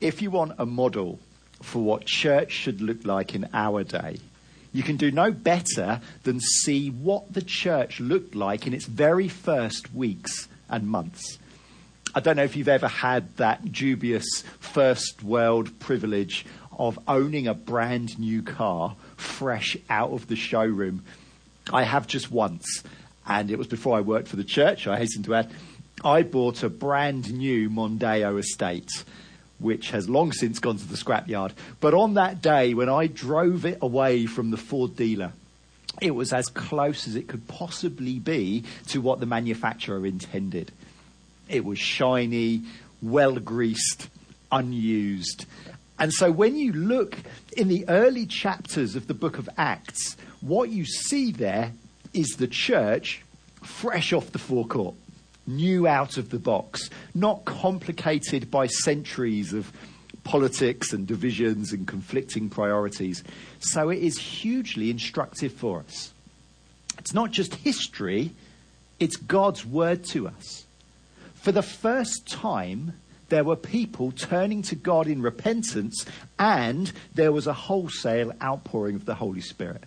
if you want a model for what church should look like in our day, you can do no better than see what the church looked like in its very first weeks and months. I don't know if you've ever had that dubious first world privilege of owning a brand new car fresh out of the showroom. I have just once, and it was before I worked for the church, I hasten to add. I bought a brand new Mondeo estate, which has long since gone to the scrapyard. But on that day, when I drove it away from the Ford dealer, it was as close as it could possibly be to what the manufacturer intended. It was shiny, well-greased, unused. And so when you look in the early chapters of the book of Acts, what you see there is the church fresh off the forecourt, new out of the box, not complicated by centuries of politics and divisions and conflicting priorities. So it is hugely instructive for us. It's not just history, it's God's word to us. For the first time, there were people turning to God in repentance, and there was a wholesale outpouring of the Holy Spirit.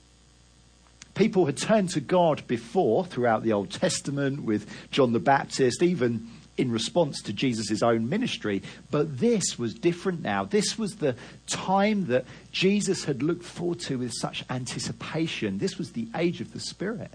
People had turned to God before throughout the Old Testament with John the Baptist, even in response to Jesus' own ministry. But this was different now. This was the time that Jesus had looked forward to with such anticipation. This was the age of the Spirit.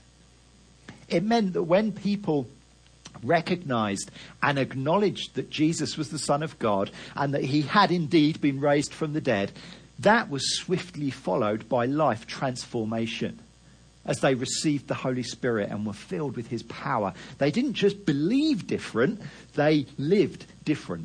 It meant that when people recognized and acknowledged that Jesus was the Son of God and that he had indeed been raised from the dead, that was swiftly followed by life transformation. As they received the Holy Spirit and were filled with his power, they didn't just believe different, they lived different.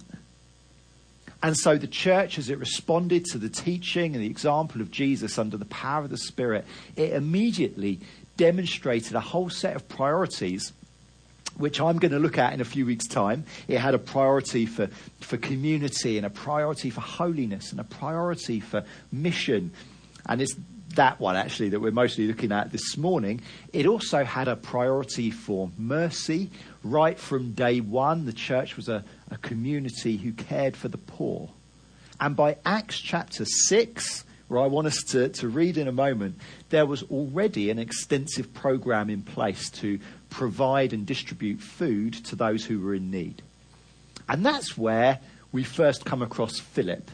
And so the church, as it responded to the teaching and the example of Jesus under the power of the Spirit, it immediately demonstrated a whole set of priorities, which I'm going to look at in a few weeks' time. It had a priority for community and a priority for holiness and a priority for mission. And it's that one, actually, that we're mostly looking at this morning. It also had a priority for mercy. Right from day one, the church was a community who cared for the poor. And by Acts chapter 6, where I want us to read in a moment, there was already an extensive program in place to provide and distribute food to those who were in need. And that's where we first come across Philip.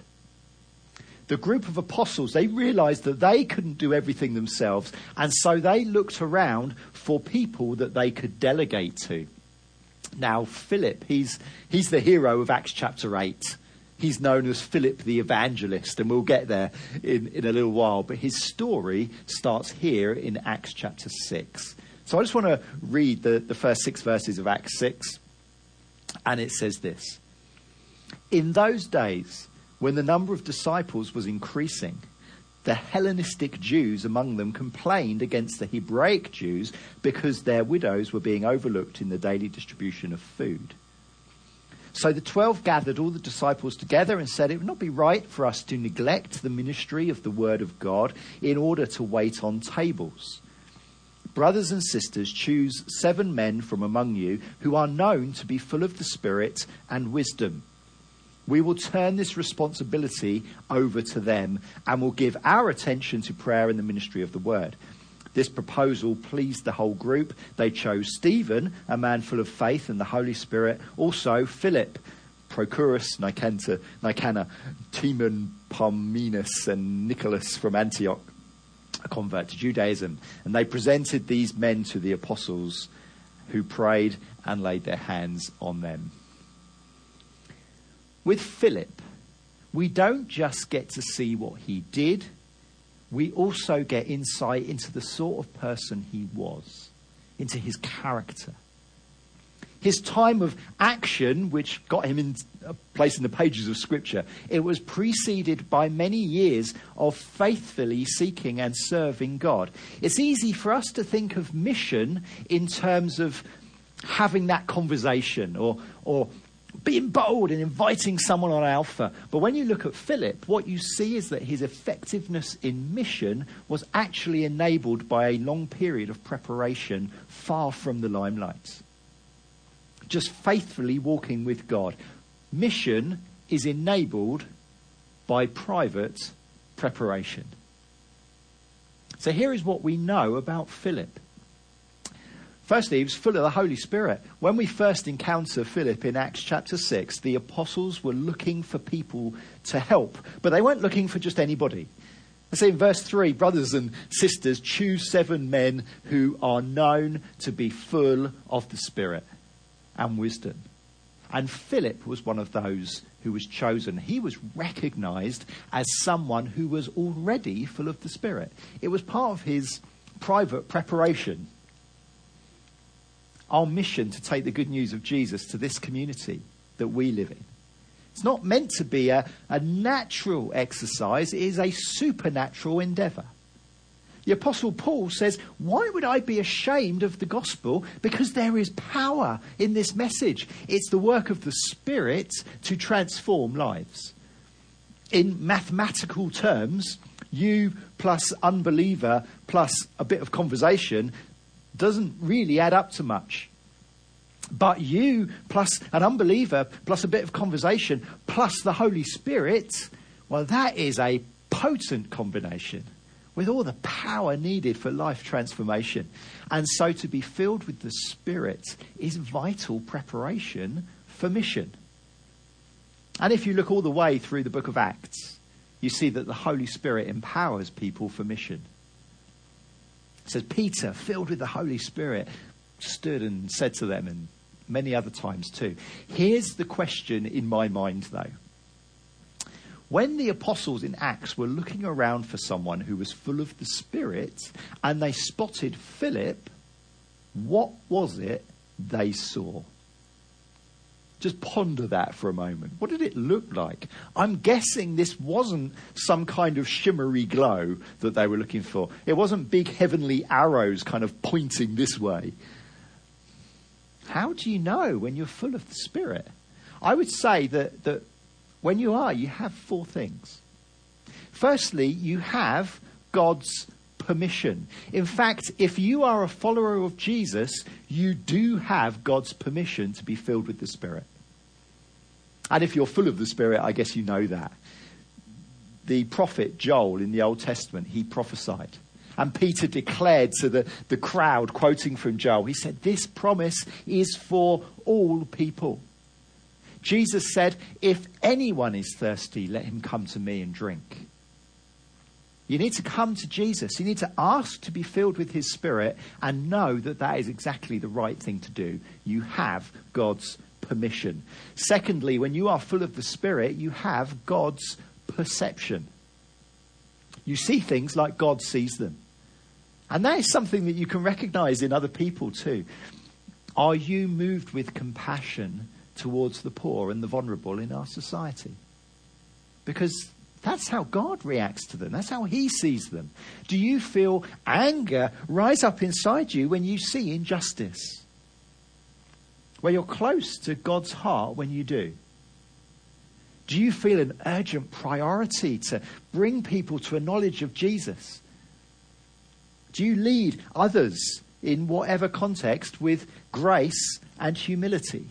The group of apostles, they realized that they couldn't do everything themselves, and so they looked around for people that they could delegate to. Now, Philip, he's the hero of Acts chapter 8. He's known as Philip the Evangelist, and we'll get there in a little while. But his story starts here in Acts chapter 6. So I just want to read the first 6 verses of Acts 6, and it says this. In those days, when the number of disciples was increasing, the Hellenistic Jews among them complained against the Hebraic Jews because their widows were being overlooked in the daily distribution of food. So the 12 gathered all the disciples together and said, it would not be right for us to neglect the ministry of the word of God in order to wait on tables. Brothers and sisters, choose 7 men from among you who are known to be full of the Spirit and wisdom. We will turn this responsibility over to them and will give our attention to prayer and the ministry of the word. This proposal pleased the whole group. They chose Stephen, a man full of faith and the Holy Spirit, also Philip, Prochorus, Nicanor, Timon, Parmenas, and Nicholas from Antioch, a convert to Judaism. And they presented these men to the apostles, who prayed and laid their hands on them. With Philip, we don't just get to see what he did, we also get insight into the sort of person he was, into his character. His time of action, which got him in a place in the pages of Scripture, it was preceded by many years of faithfully seeking and serving God. It's easy for us to think of mission in terms of having that conversation or being bold and inviting someone on Alpha. But when you look at Philip, what you see is that his effectiveness in mission was actually enabled by a long period of preparation far from the limelight. Just faithfully walking with God. Mission is enabled by private preparation. So here is what we know about Philip. Firstly, he was full of the Holy Spirit. When we first encounter Philip in Acts chapter 6, the apostles were looking for people to help, but they weren't looking for just anybody. I say in verse 3, brothers and sisters, choose 7 men who are known to be full of the Spirit and wisdom. And Philip was one of those who was chosen. He was recognized as someone who was already full of the Spirit. It was part of his private preparation. Our mission to take the good news of Jesus to this community that we live in. It's not meant to be a natural exercise. It is a supernatural endeavour. The Apostle Paul says, why would I be ashamed of the gospel? Because there is power in this message. It's the work of the Spirit to transform lives. In mathematical terms, you plus unbeliever plus a bit of conversation doesn't really add up to much. But you plus an unbeliever plus a bit of conversation plus the Holy Spirit, well, that is a potent combination with all the power needed for life transformation. And so to be filled with the Spirit is vital preparation for mission. And if you look all the way through the book of Acts, you see that the Holy Spirit empowers people for mission. It says Peter, filled with the Holy Spirit, stood and said to them, and many other times too. Here's the question in my mind, though. When the apostles in Acts were looking around for someone who was full of the Spirit and they spotted Philip, what was it they saw? Just ponder that for a moment. What did it look like? I'm guessing this wasn't some kind of shimmery glow that they were looking for. It wasn't big heavenly arrows kind of pointing this way. How do you know when you're full of the Spirit? I would say that when you are, you have 4 things. Firstly, you have God's permission. In fact, if you are a follower of Jesus, you do have God's permission to be filled with the Spirit. And if you're full of the Spirit, I guess you know that. The prophet Joel in the Old Testament, he prophesied. And Peter declared to the crowd, quoting from Joel, he said, this promise is for all people. Jesus said, if anyone is thirsty, let him come to me and drink. You need to come to Jesus. You need to ask to be filled with his Spirit and know that that is exactly the right thing to do. You have God's permission. Secondly, when you are full of the Spirit, you have God's perception. You see things like God sees them. And that is something that you can recognize in other people too. Are you moved with compassion towards the poor and the vulnerable in our society? Because that's how God reacts to them. That's how he sees them. Do you feel anger rise up inside you when you see injustice? Where you're close to God's heart when you do? Do you feel an urgent priority to bring people to a knowledge of Jesus? Do you lead others in whatever context with grace and humility?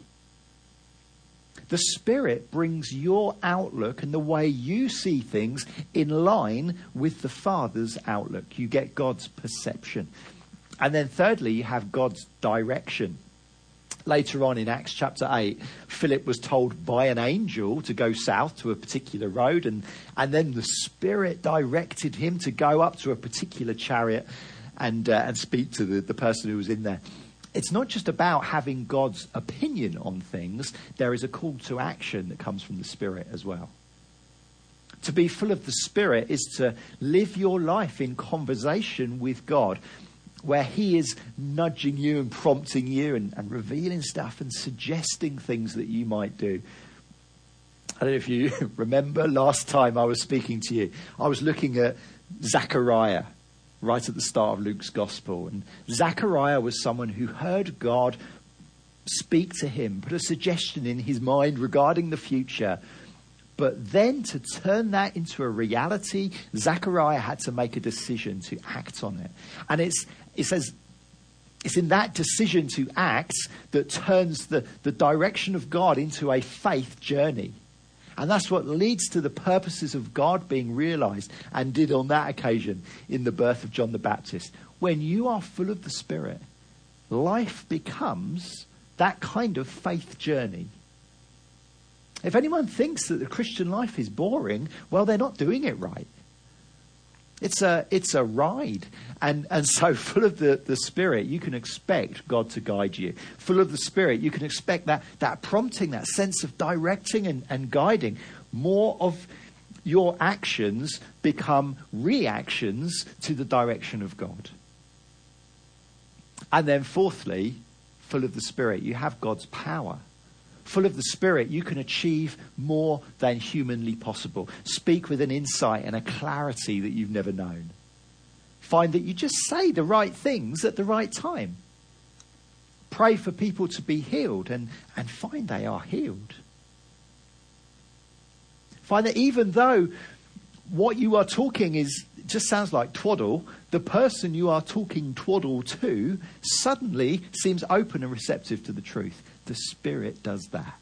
The Spirit brings your outlook and the way you see things in line with the Father's outlook. You get God's perception. And then thirdly, you have God's direction. Later on in Acts chapter 8, Philip was told by an angel to go south to a particular road, and then the Spirit directed him to go up to a particular chariot and speak to the person who was in there. It's not just about having God's opinion on things. There is a call to action that comes from the Spirit as well. To be full of the Spirit is to live your life in conversation with God, where he is nudging you and prompting you and revealing stuff and suggesting things that you might do. I don't know if you remember last time I was speaking to you, I was looking at Zechariah right at the start of Luke's gospel. And Zechariah was someone who heard God speak to him, put a suggestion in his mind regarding the future. But then to turn that into a reality, Zechariah had to make a decision to act on it. And it says it's in that decision to act that turns the direction of God into a faith journey. And that's what leads to the purposes of God being realized, and did on that occasion in the birth of John the Baptist. When you are full of the Spirit, life becomes that kind of faith journey. If anyone thinks that the Christian life is boring, well, they're not doing it right. It's a ride. And so full of the Spirit, you can expect God to guide you. Full of the Spirit, you can expect that prompting, that sense of directing and guiding. More of your actions become reactions to the direction of God. And then fourthly, full of the Spirit, you have God's power. Full of the Spirit, you can achieve more than humanly possible. Speak with an insight and a clarity that you've never known. Find that you just say the right things at the right time. Pray for people to be healed and find they are healed. Find that even though what you are talking just sounds like twaddle, the person you are talking twaddle to suddenly seems open and receptive to the truth. The Spirit does that.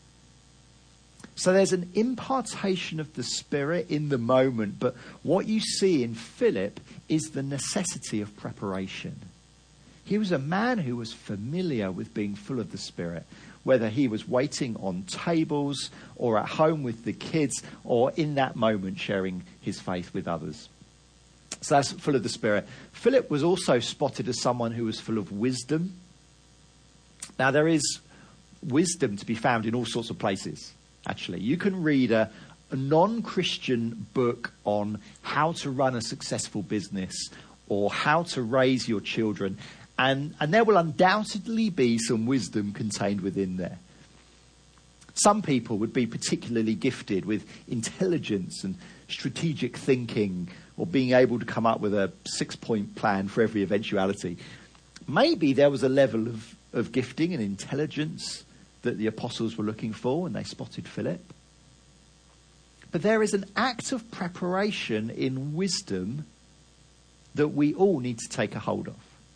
So there's an impartation of the Spirit in the moment, but what you see in Philip is the necessity of preparation. He was a man who was familiar with being full of the Spirit, whether he was waiting on tables or at home with the kids or in that moment sharing his faith with others. So that's full of the Spirit. Philip was also spotted as someone who was full of wisdom. Now, there is wisdom to be found in all sorts of places, actually. You can read a non-Christian book on how to run a successful business or how to raise your children, and there will undoubtedly be some wisdom contained within there. Some people would be particularly gifted with intelligence and strategic thinking, or being able to come up with a 6-point plan for every eventuality. Maybe there was a level of gifting and intelligence that the apostles were looking for when they spotted Philip. But there is an act of preparation in wisdom that we all need to take a hold of.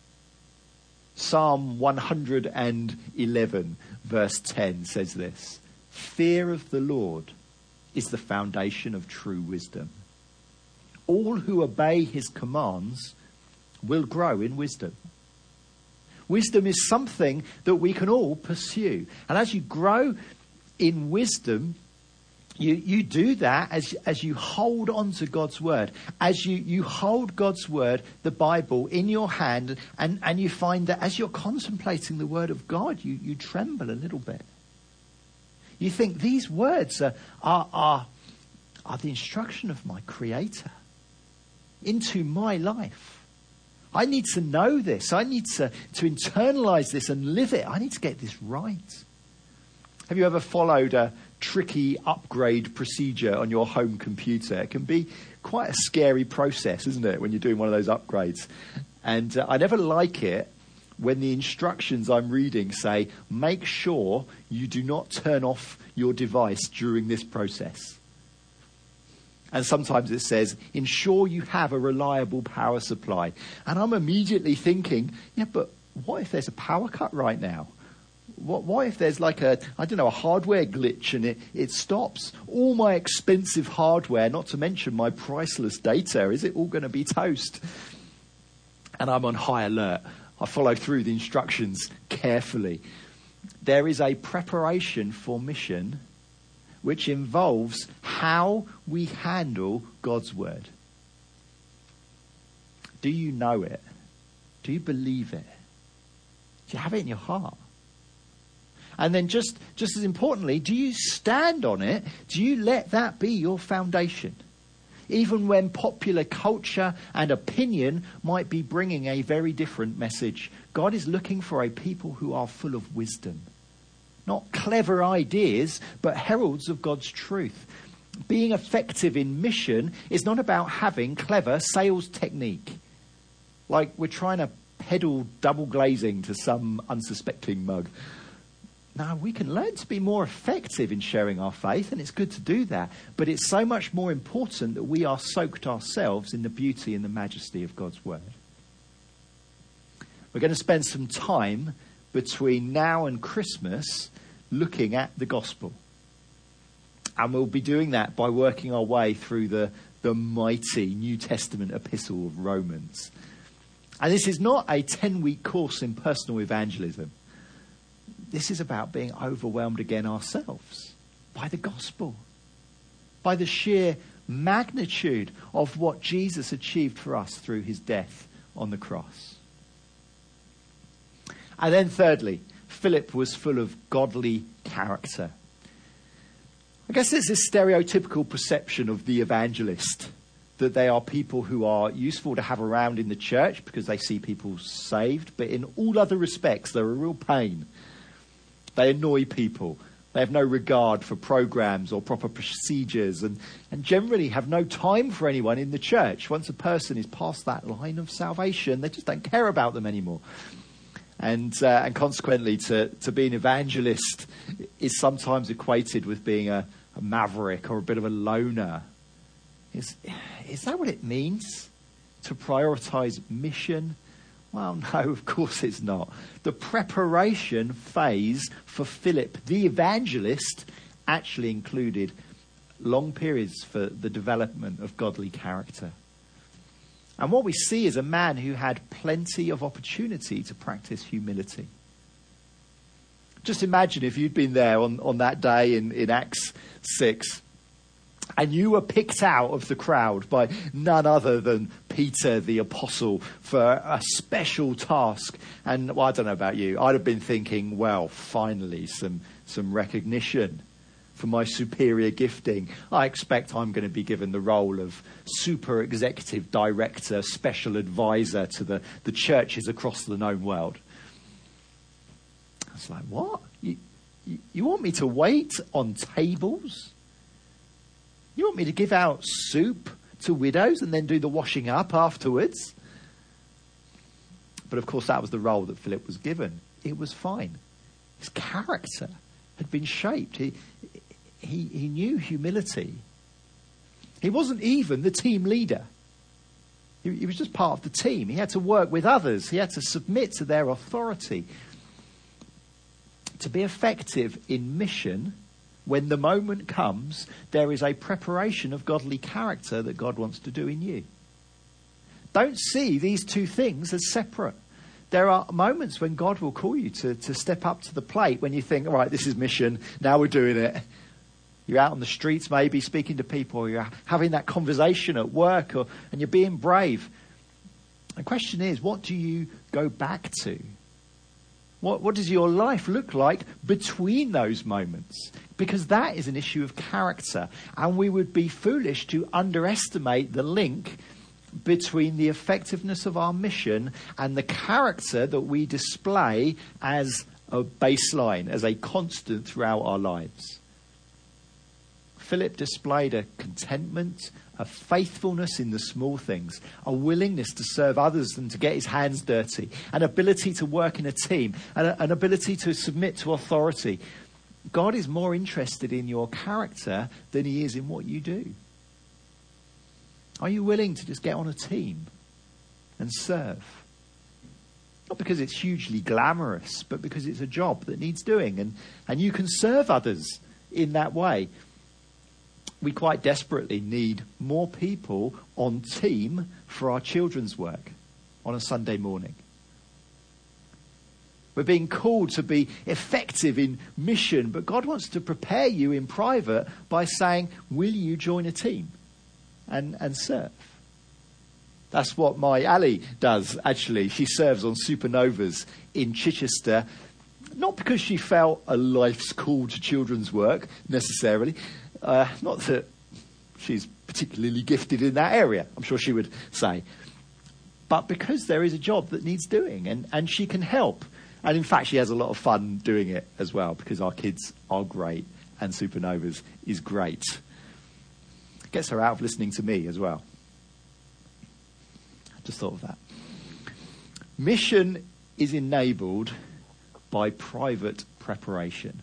Psalm 111 verse 10 says this: "Fear of the Lord is the foundation of true wisdom. All who obey his commands will grow in wisdom." Wisdom is something that we can all pursue. And as you grow in wisdom, you do that as you hold on to God's word. As you hold God's word, the Bible, in your hand, and you find that as you're contemplating the word of God, you tremble a little bit. You think these words are the instruction of my Creator into my life. I need to know this. I need to internalize this and live it. I need to get this right. Have you ever followed a tricky upgrade procedure on your home computer? It can be quite a scary process, isn't it, when you're doing one of those upgrades? And I never like it when the instructions I'm reading say, make sure you do not turn off your device during this process. And sometimes it says, ensure you have a reliable power supply. And I'm immediately thinking, yeah, but what if there's a power cut right now? What if there's like a hardware glitch and it stops? All my expensive hardware, not to mention my priceless data, is it all going to be toast? And I'm on high alert. I follow through the instructions carefully. There is a preparation for mission which involves how we handle God's word. Do you know it? Do you believe it? Do you have it in your heart? And then just as importantly, do you stand on it? Do you let that be your foundation? Even when popular culture and opinion might be bringing a very different message, God is looking for a people who are full of wisdom. Not clever ideas, but heralds of God's truth. Being effective in mission is not about having clever sales technique. Like we're trying to peddle double glazing to some unsuspecting mug. No, we can learn to be more effective in sharing our faith, and it's good to do that. But it's so much more important that we are soaked ourselves in the beauty and the majesty of God's word. We're going to spend some time between now and Christmas looking at the gospel. And we'll be doing that by working our way through the mighty New Testament epistle of Romans. And this is not a 10-week course in personal evangelism. This is about being overwhelmed again ourselves by the gospel, by the sheer magnitude of what Jesus achieved for us through his death on the cross. And then thirdly, Philip was full of godly character. I guess there's this stereotypical perception of the evangelist, that they are people who are useful to have around in the church because they see people saved, but in all other respects, they're a real pain. They annoy people. They have no regard for programs or proper procedures and generally have no time for anyone in the church. Once a person is past that line of salvation, they just don't care about them anymore. And consequently, to be an evangelist is sometimes equated with being a maverick or a bit of a loner. Is that what it means to prioritize mission? Well, no, of course it's not. The preparation phase for Philip, the evangelist, actually included long periods for the development of godly character. And what we see is a man who had plenty of opportunity to practice humility. Just imagine if you'd been there on that day in Acts 6, and you were picked out of the crowd by none other than Peter the apostle for a special task. And well, I don't know about you, I'd have been thinking, well, finally some recognition for my superior gifting. I expect I'm going to be given the role of super executive director, special advisor to the churches across the known world. I was like, what? You want me to wait on tables? You want me to give out soup to widows and then do the washing up afterwards? But of course, that was the role that Philip was given. It was fine. His character had been shaped. He knew humility. He wasn't even the team leader. He was just part of the team. He had to work with others. He had to submit to their authority. To be effective in mission, when the moment comes, there is a preparation of godly character that God wants to do in you. Don't see these two things as separate. There are moments when God will call you to step up to the plate when you think, all right, this is mission, now we're doing it. You're out on the streets maybe speaking to people, or you're having that conversation at work, and you're being brave. The question is, what do you go back to? What does your life look like between those moments? Because that is an issue of character. And we would be foolish to underestimate the link between the effectiveness of our mission and the character that we display as a baseline, as a constant throughout our lives. Philip displayed a contentment, a faithfulness in the small things, a willingness to serve others and to get his hands dirty, an ability to work in a team, and an ability to submit to authority. God is more interested in your character than he is in what you do. Are you willing to just get on a team and serve? Not because it's hugely glamorous, but because it's a job that needs doing, and you can serve others in that way. We quite desperately need more people on team for our children's work on a Sunday morning. We're being called to be effective in mission, but God wants to prepare you in private by saying, will you join a team and serve? That's what my Ali does, actually. She serves on Supernovas in Chichester, not because she felt a life's call to children's work, necessarily. Not that she's particularly gifted in that area, I'm sure she would say. But because there is a job that needs doing, and she can help. And in fact, she has a lot of fun doing it as well, because our kids are great, and Supernovas is great. Gets her out of listening to me as well. I just thought of that. Mission is enabled by private preparation.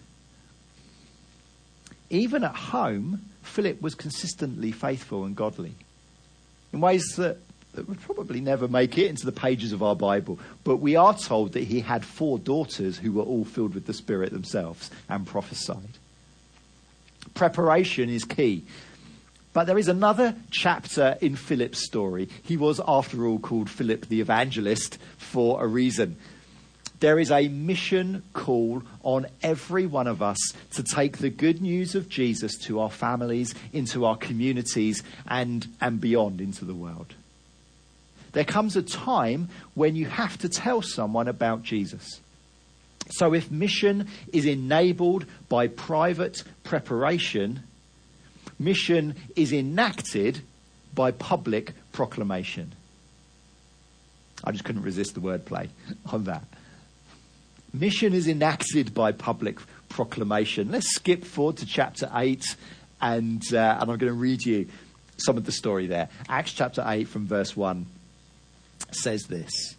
Even at home, Philip was consistently faithful and godly in ways that would probably never make it into the pages of our Bible. But we are told that he had 4 daughters who were all filled with the Spirit themselves and prophesied. Preparation is key. But there is another chapter in Philip's story. He was, after all, called Philip the Evangelist for a reason. There is a mission call on every one of us to take the good news of Jesus to our families, into our communities, and beyond into the world. There comes a time when you have to tell someone about Jesus. So if mission is enabled by private preparation, mission is enacted by public proclamation. I just couldn't resist the wordplay on that. Mission is enacted by public proclamation. Let's skip forward to chapter 8, and I'm going to read you some of the story there. Acts chapter 8 from verse 1 says this.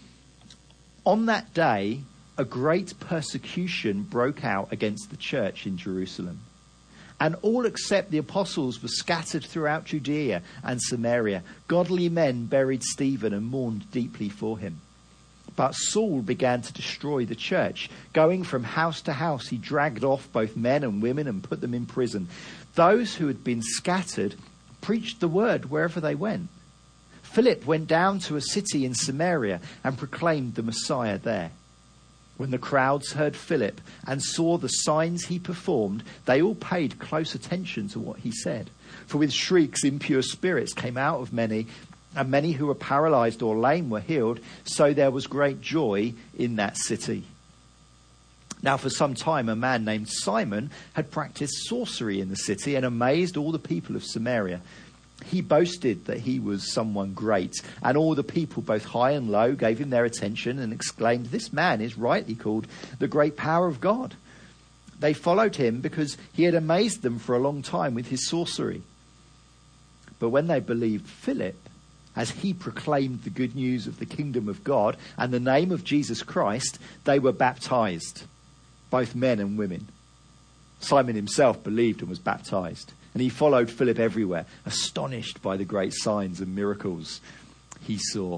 On that day, a great persecution broke out against the church in Jerusalem. And all except the apostles were scattered throughout Judea and Samaria. Godly men buried Stephen and mourned deeply for him. But Saul began to destroy the church. Going from house to house, he dragged off both men and women and put them in prison. Those who had been scattered preached the word wherever they went. Philip went down to a city in Samaria and proclaimed the Messiah there. When the crowds heard Philip and saw the signs he performed, they all paid close attention to what he said. For with shrieks, impure spirits came out of many, and many who were paralyzed or lame were healed. So there was great joy in that city. Now for some time a man named Simon had practiced sorcery in the city and amazed all the people of Samaria. He boasted that he was someone great, and all the people, both high and low, gave him their attention and exclaimed, "This man is rightly called the great power of God." They followed him because he had amazed them for a long time with his sorcery. But when they believed Philip, as he proclaimed the good news of the kingdom of God and the name of Jesus Christ, they were baptized, both men and women. Simon himself believed and was baptized. And he followed Philip everywhere, astonished by the great signs and miracles he saw.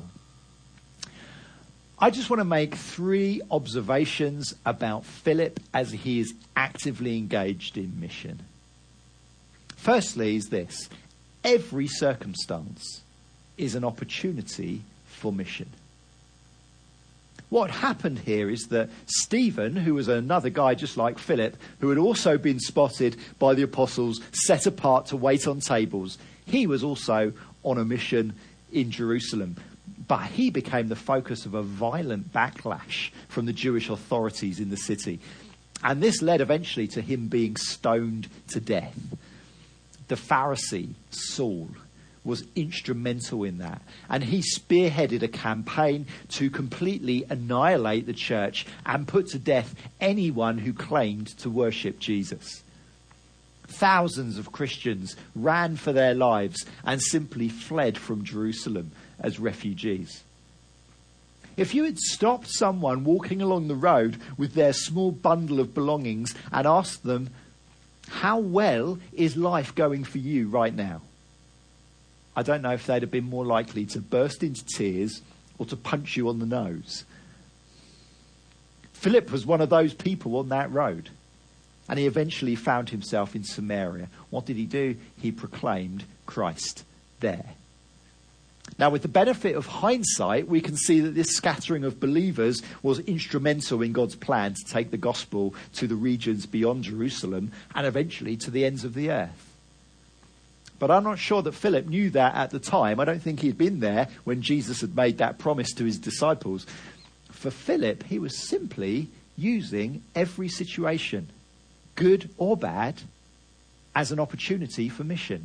I just want to make 3 observations about Philip as he is actively engaged in mission. Firstly is this: every circumstance is an opportunity for mission. What happened here is that Stephen, who was another guy just like Philip, who had also been spotted by the apostles, set apart to wait on tables, he was also on a mission in Jerusalem. But he became the focus of a violent backlash from the Jewish authorities in the city. And this led eventually to him being stoned to death. The Pharisee, Saul, was instrumental in that. And he spearheaded a campaign to completely annihilate the church and put to death anyone who claimed to worship Jesus. Thousands of Christians ran for their lives and simply fled from Jerusalem as refugees. If you had stopped someone walking along the road with their small bundle of belongings and asked them, "How well is life going for you right now?" I don't know if they'd have been more likely to burst into tears or to punch you on the nose. Philip was one of those people on that road. And he eventually found himself in Samaria. What did he do? He proclaimed Christ there. Now, with the benefit of hindsight, we can see that this scattering of believers was instrumental in God's plan to take the gospel to the regions beyond Jerusalem and eventually to the ends of the earth. But I'm not sure that Philip knew that at the time. I don't think he'd been there when Jesus had made that promise to his disciples. For Philip, he was simply using every situation, good or bad, as an opportunity for mission.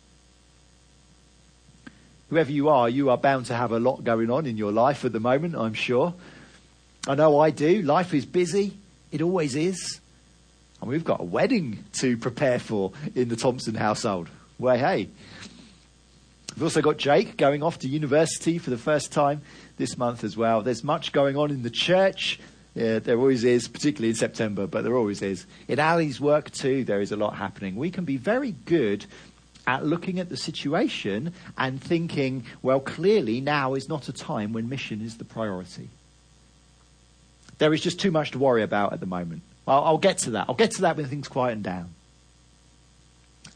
Whoever you are bound to have a lot going on in your life at the moment, I'm sure. I know I do. Life is busy. It always is. And we've got a wedding to prepare for in the Thompson household. Well, hey. We've also got Jake going off to university for the first time this month as well. There's much going on in the church. Yeah, there always is, particularly in September, but there always is. In Ali's work too, there is a lot happening. We can be very good at looking at the situation and thinking, well, clearly now is not a time when mission is the priority. There is just too much to worry about at the moment. I'll get to that. I'll get to that when things quieten down.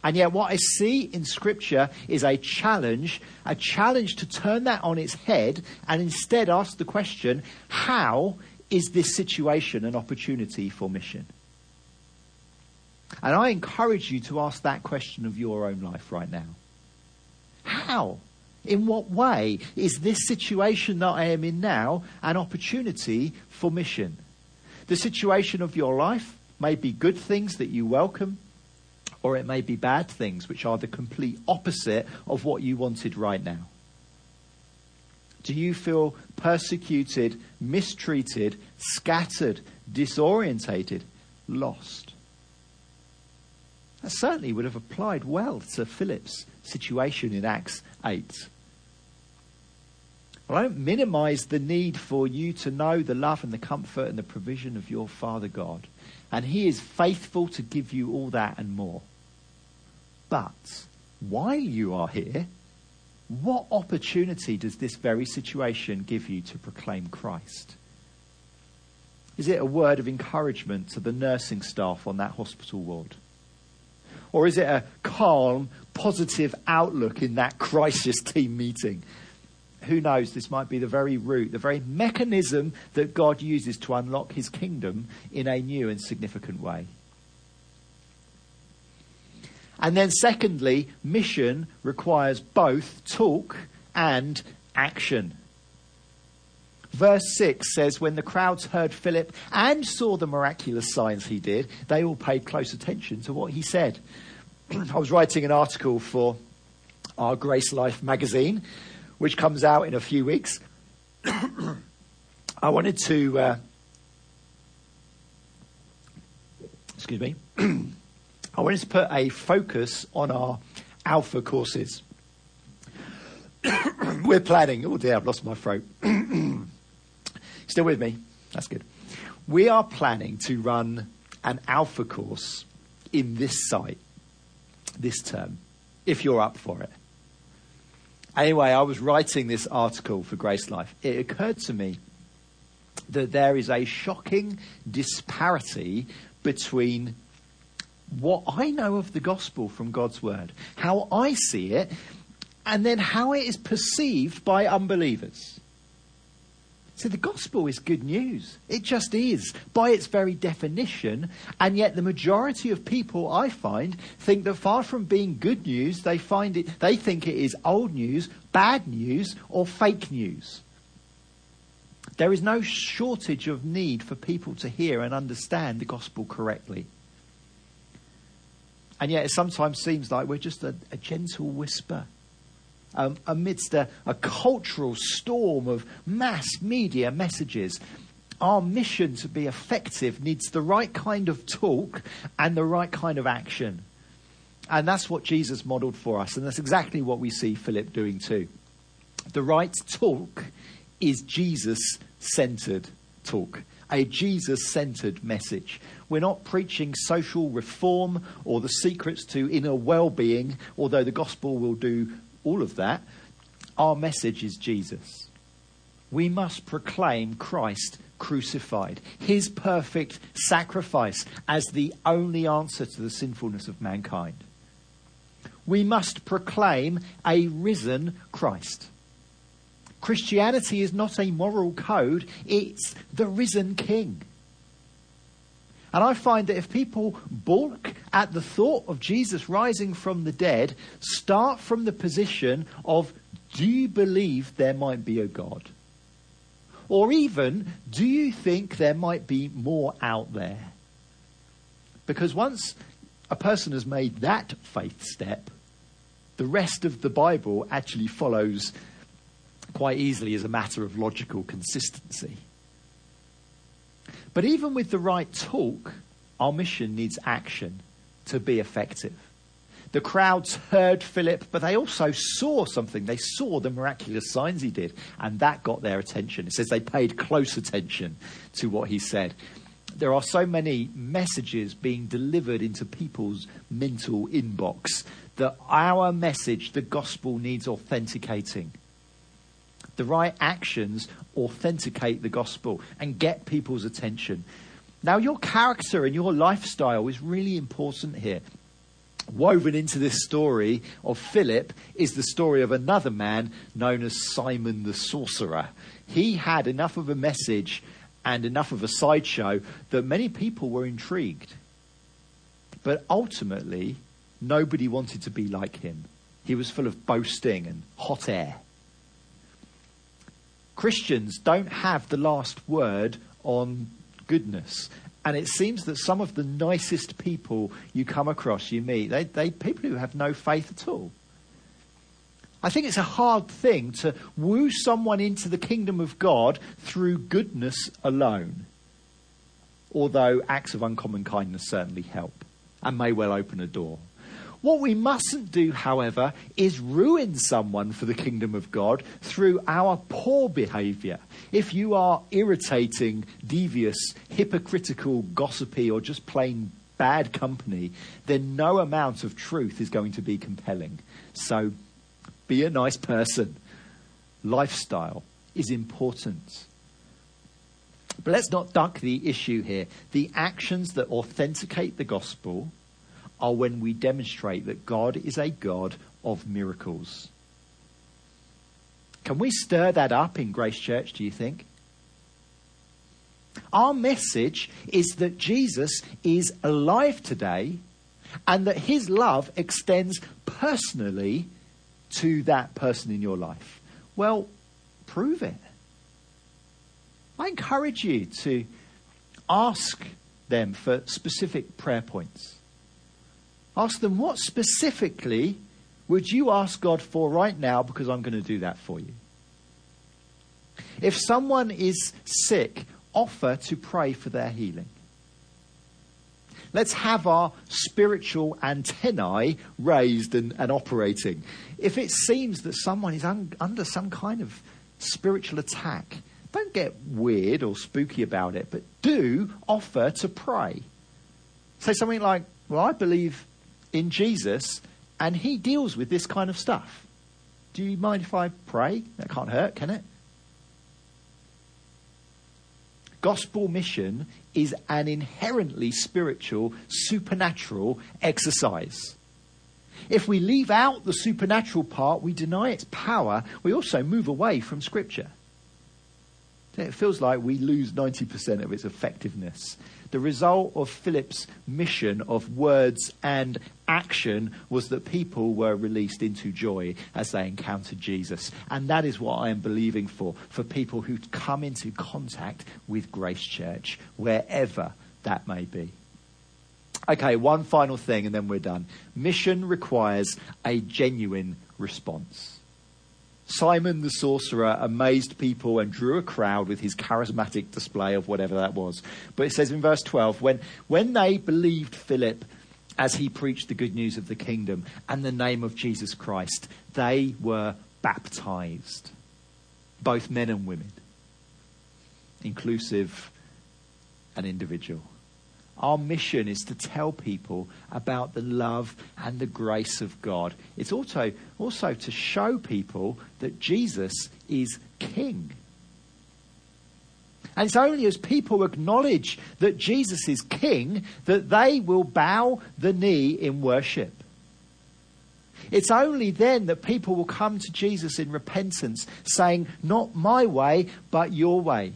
And yet what I see in Scripture is a challenge to turn that on its head and instead ask the question, how is this situation an opportunity for mission? And I encourage you to ask that question of your own life right now. How? In what way is this situation that I am in now an opportunity for mission? The situation of your life may be good things that you welcome, or it may be bad things which are the complete opposite of what you wanted right now. Do you feel persecuted, mistreated, scattered, disorientated, lost? That certainly would have applied well to Philip's situation in Acts 8. Well, I don't minimize the need for you to know the love and the comfort and the provision of your Father God. And he is faithful to give you all that and more. But while you are here, what opportunity does this very situation give you to proclaim Christ? Is it a word of encouragement to the nursing staff on that hospital ward? Or is it a calm, positive outlook in that crisis team meeting? Who knows, this might be the very root, the very mechanism that God uses to unlock his kingdom in a new and significant way. And then secondly, mission requires both talk and action. Verse 6 says, when the crowds heard Philip and saw the miraculous signs he did, they all paid close attention to what he said. I was writing an article for our Grace Life magazine, which comes out in a few weeks. I wanted to... excuse me. I wanted to put a focus on our Alpha courses. We're planning... Oh dear, I've lost my throat. Still with me? That's good. We are planning to run an Alpha course in this site this term, if you're up for it. Anyway, I was writing this article for Grace Life. It occurred to me that there is a shocking disparity between what I know of the gospel from God's word, how I see it, and then how it is perceived by unbelievers. So the gospel is good news. It just is, by its very definition. And yet the majority of people, I find, think that far from being good news, they think it is old news, bad news, or fake news. There is no shortage of need for people to hear and understand the gospel correctly. And yet it sometimes seems like we're just a gentle whisper amidst a cultural storm of mass media messages. Our mission to be effective needs the right kind of talk and the right kind of action. And that's what Jesus modeled for us. And that's exactly what we see Philip doing too. The right talk is Jesus-centered talk. A Jesus-centered message. We're not preaching social reform or the secrets to inner well-being, although the gospel will do all of that. Our message is Jesus. We must proclaim Christ crucified, his perfect sacrifice as the only answer to the sinfulness of mankind. We must proclaim a risen Christ. Christianity is not a moral code, it's the risen King. And I find that if people balk at the thought of Jesus rising from the dead, start from the position of, do you believe there might be a God? Or even, do you think there might be more out there? Because once a person has made that faith step, the rest of the Bible actually follows quite easily as a matter of logical consistency. But even with the right talk, our mission needs action to be effective. The crowds heard Philip, but they also saw something. They saw the miraculous signs he did, and that got their attention. It says they paid close attention to what he said. There are so many messages being delivered into people's mental inbox that our message, the gospel, needs authenticating. The right actions authenticate the gospel and get people's attention. Now, your character and your lifestyle is really important here. Woven into this story of Philip is the story of another man known as Simon the Sorcerer. He had enough of a message and enough of a sideshow that many people were intrigued. But ultimately, nobody wanted to be like him. He was full of boasting and hot air. Christians don't have the last word on goodness. And it seems that some of the nicest people you come across, you meet, they people who have no faith at all. I think it's a hard thing to woo someone into the kingdom of God through goodness alone. Although acts of uncommon kindness certainly help and may well open a door. What we mustn't do, however, is ruin someone for the kingdom of God through our poor behaviour. If you are irritating, devious, hypocritical, gossipy, or just plain bad company, then no amount of truth is going to be compelling. So be a nice person. Lifestyle is important. But let's not duck the issue here. The actions that authenticate the gospel are when we demonstrate that God is a God of miracles. Can we stir that up in Grace Church, do you think? Our message is that Jesus is alive today and that his love extends personally to that person in your life. Well, prove it. I encourage you to ask them for specific prayer points. Ask them, what specifically would you ask God for right now, because I'm going to do that for you. If someone is sick, offer to pray for their healing. Let's have our spiritual antennae raised and operating. If it seems that someone is under some kind of spiritual attack, don't get weird or spooky about it, but do offer to pray. Say something like, well, I believe in Jesus, and he deals with this kind of stuff. Do you mind if I pray? That can't hurt, can it? Gospel mission is an inherently spiritual, supernatural exercise. If we leave out the supernatural part, we deny its power. We also move away from Scripture. It feels like we lose 90% of its effectiveness. The result of Philip's mission of words and action was that people were released into joy as they encountered Jesus. And that is what I am believing for people who come into contact with Grace Church, wherever that may be. Okay, one final thing and then we're done. Mission requires a genuine response. Simon the Sorcerer amazed people and drew a crowd with his charismatic display of whatever that was. But it says in verse 12, when they believed Philip as he preached the good news of the kingdom and the name of Jesus Christ, they were baptized. Both men and women. Inclusive and individual. Our mission is to tell people about the love and the grace of God. It's also to show people that Jesus is King. And it's only as people acknowledge that Jesus is King that they will bow the knee in worship. It's only then that people will come to Jesus in repentance, saying, not my way, but your way.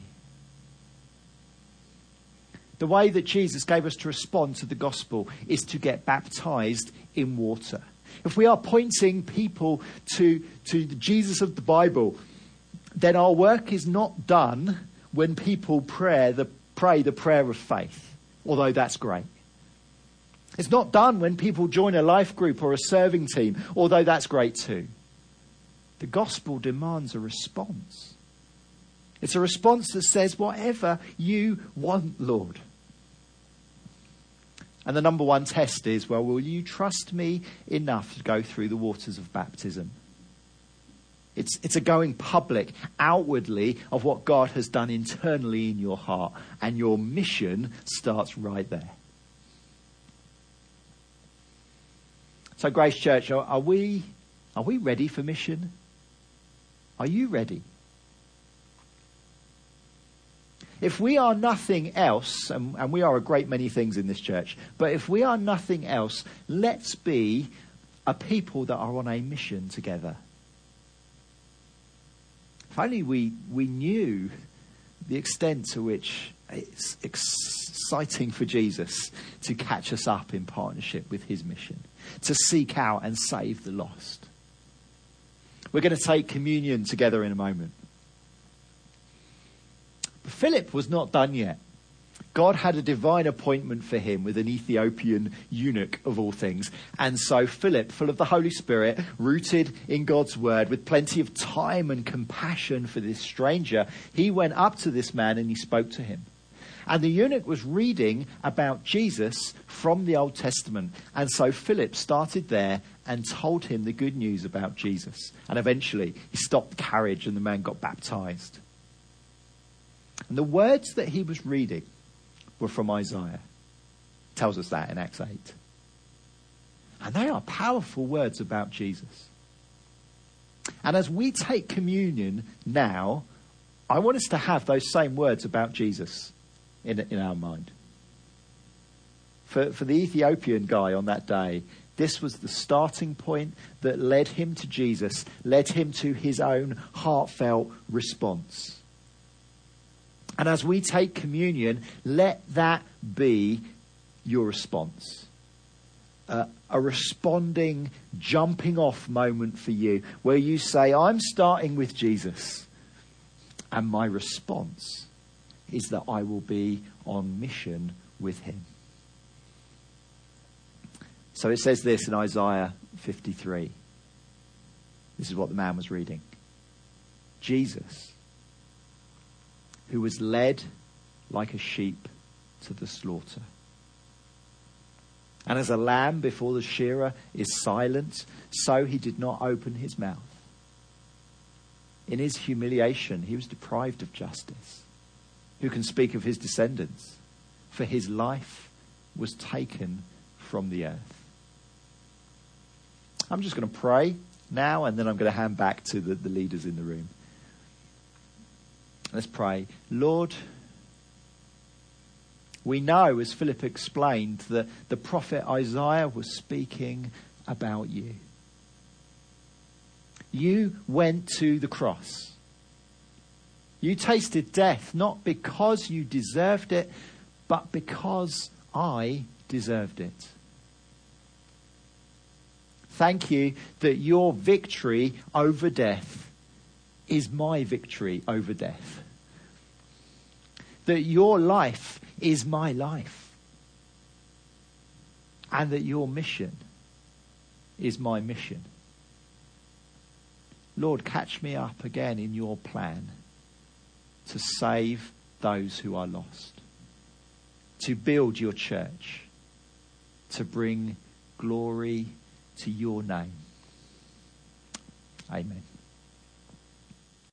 The way that Jesus gave us to respond to the gospel is to get baptized in water. If we are pointing people to the Jesus of the Bible, then our work is not done when people pray the prayer of faith, although that's great. It's not done when people join a life group or a serving team, although that's great too. The gospel demands a response. It's a response that says, whatever you want, Lord. And the number one test is, well, will you trust me enough to go through the waters of baptism? It's a going public, outwardly, of what God has done internally in your heart. And your mission starts right there. So, Grace Church, are we ready for mission? Are you ready? If we are nothing else, and we are a great many things in this church, but if we are nothing else, let's be a people that are on a mission together. If only we knew the extent to which it's exciting for Jesus to catch us up in partnership with his mission, to seek out and save the lost. We're going to take communion together in a moment. But Philip was not done yet. God had a divine appointment for him with an Ethiopian eunuch of all things. And so Philip, full of the Holy Spirit, rooted in God's word, with plenty of time and compassion for this stranger, he went up to this man and he spoke to him. And the eunuch was reading about Jesus from the Old Testament. And so Philip started there and told him the good news about Jesus. And eventually he stopped the carriage and the man got baptized. And the words that he was reading were from Isaiah. It tells us that in Acts 8. And they are powerful words about Jesus. And as we take communion now, I want us to have those same words about Jesus in our mind. For the Ethiopian guy on that day, this was the starting point that led him to Jesus, led him to his own heartfelt response. And as we take communion, let that be your response. A responding, jumping off moment for you, where you say, I'm starting with Jesus. And my response is that I will be on mission with him. So it says this in Isaiah 53. This is what the man was reading. Jesus, who was led like a sheep to the slaughter. And as a lamb before the shearer is silent, so he did not open his mouth. In his humiliation, he was deprived of justice. Who can speak of his descendants? For his life was taken from the earth. I'm just going to pray now, and then I'm going to hand back to the leaders in the room. Let's pray. Lord, we know, as Philip explained, that the prophet Isaiah was speaking about you. You went to the cross. You tasted death, not because you deserved it, but because I deserved it. Thank you that your victory over death is my victory over death. That your life is my life. And that your mission is my mission. Lord, catch me up again in your plan to save those who are lost, to build your church, to bring glory to your name. Amen.